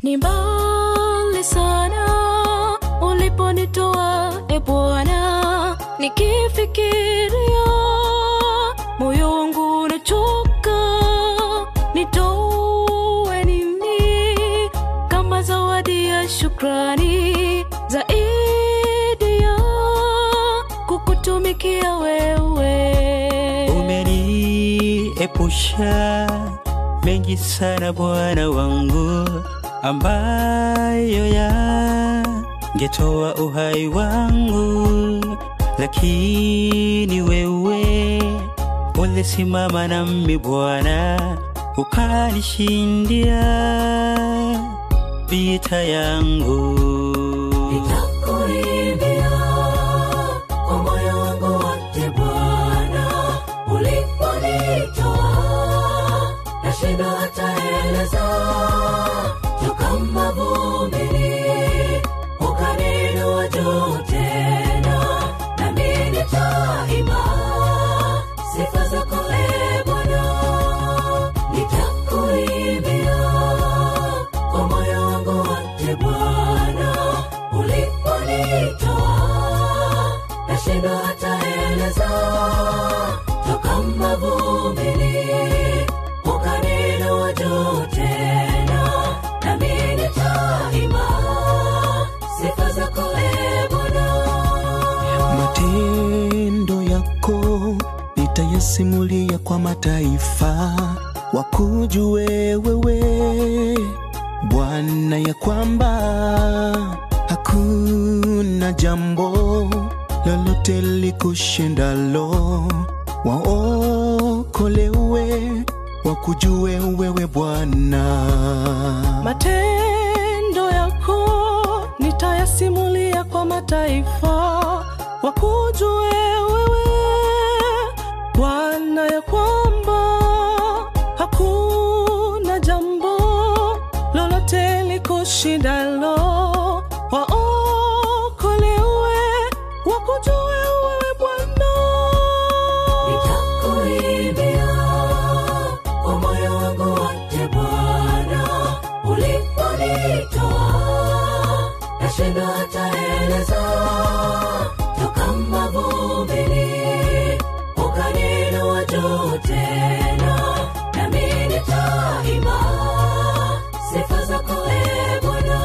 Ni mbali sana uliponitoa Bwana, nikifikiria moyo wangu unachoka. Nitoe nini kama zawadi ya shukrani, zaidi ya kukutumikia wewe. Umeniepusha mengi sana Bwana wangu, ambayo yangetoa uhai wangu, lakini wewe ulisimama nami Bwana, ukanishindia vita yangu. Nitakuimbia kwa moyo wangu wote Bwana, uliponitoa nashindwa hata eleza. Toka mavumbini ukaninua juu tena, nami nitaimba sifa zako Bwana. Nitakuimbia kwa moyo wangu wote Bwana, uliponitoa nashindwa hata eleza. Toka mavumbini ukaninua juu tena, nami nitaimba sifa zako Bwana. Matendo yako nitayasimulia kwa mataifa, wakujue wewe Bwana, ya kwamba hakuna jambo lolote likushindalo. Waokolewe wakujue wewe Bwana. Matendo yako nitayasimulia kwa mataifa, wakujue wewe Bwana, ya kwamba hakuna jambo lolote likushindalo. Waokolewe wakujue wewe Bwana. Nitakuimbia kwa moyo wangu wote Bwana, uliponitoa nashindwa hata eleza. Toka mavumbini ukaninua juu tena, nami nitaimba sifa zako Bwana.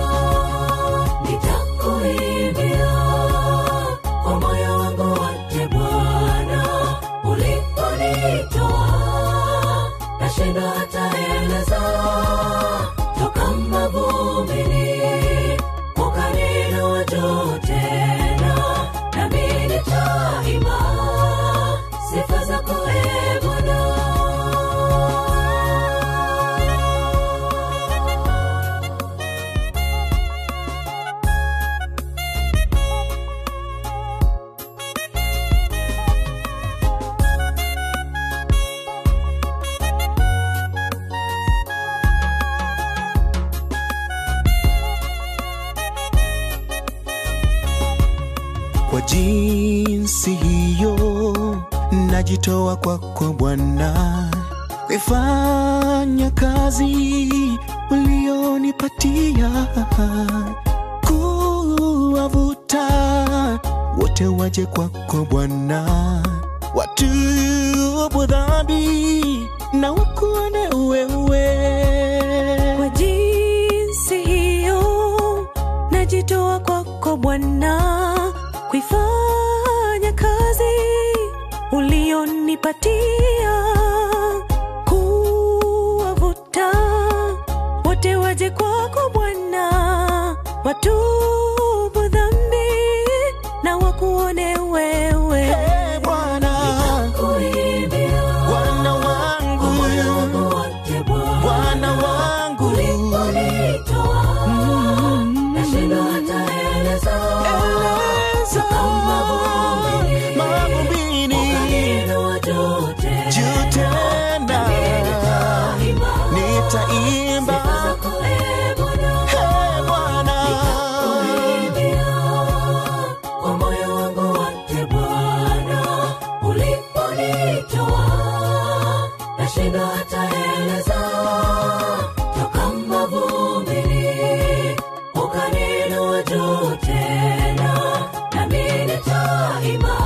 Nitakuimbia kwa moyo wangu wote Bwana, uliponitoa nashindwa hata eleza. Toka mavumbini ukaninua juu tena, nami nitaimba sifa zako Bwana. Kwa jinsi hiyo najitoa kwako Bwana, kuifanya kazi ulionipatia, kuwavuta wote waje kwako Bwana, watubu dhambi na wakuone wewe. Kwa jinsi hiyo najitoa kwako Bwana, kuifanya kazi ulionipatia, kuwavuta wote waje kwako Bwana, watubu dhambi na wakuone wewe. Hey, Bwana, nitakuimbia Bwana wangu, kwa moyo wangu wote Bwana wangu, uliponitoa nashindwa hata eleza. Toka mavumbini ukaninua juu tena, nitaimba sifa zako Bwana. Hey, Bwana, Nitakuimbia kwa moyo wangu wote Bwana, uliponitoa nashindwa hata eleza. Toka mavumbini daima